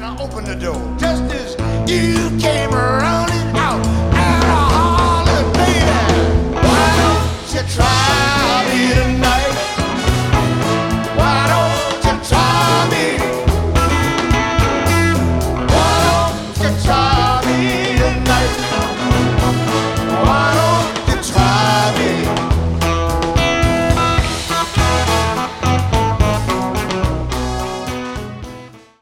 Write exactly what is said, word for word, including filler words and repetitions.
and I opened the door. Just as you came around.